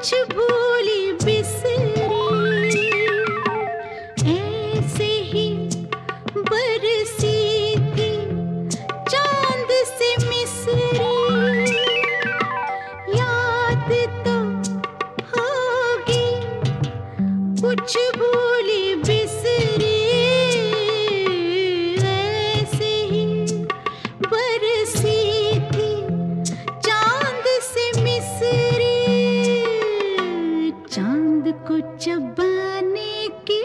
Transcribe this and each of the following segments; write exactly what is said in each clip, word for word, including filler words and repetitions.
कुछ भूली बिसरी, ऐसे ही बरसी थी चांद से मिसरी। याद तो होगी कुछ भूली बिसरी, ऐसे ही बरसी थी चांद से मिसरी। चांद को चबाने की,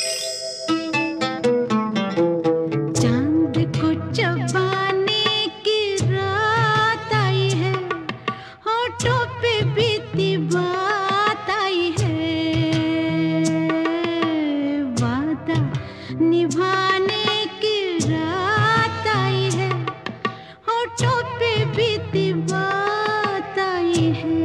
चांद को चबाने की रात आई है, होठों पे बीती बात आई है। वादा निभाने की रात आई है, होठों पे बीती बात आई है।